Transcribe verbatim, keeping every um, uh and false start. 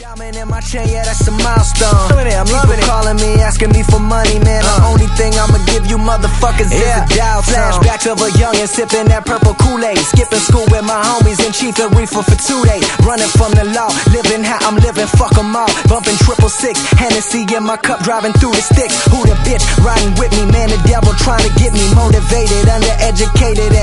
Diamond in my chain, yeah, that's a milestone. Loving it, I'm loving People it. calling me, asking me for money, man. The Uh. only thing I'ma give you motherfuckers Yeah. is a dial tone. Flashbacks of a youngin' sipping that purple Kool-Aid, skipping school with my homies and Chief and Reefer for two days. Running from the law, living how I'm living, fuck 'em all. Bumping triple six, Hennessy in my cup, driving through the sticks. Who the bitch riding with me, man? The devil trying to get me motivated, undereducated,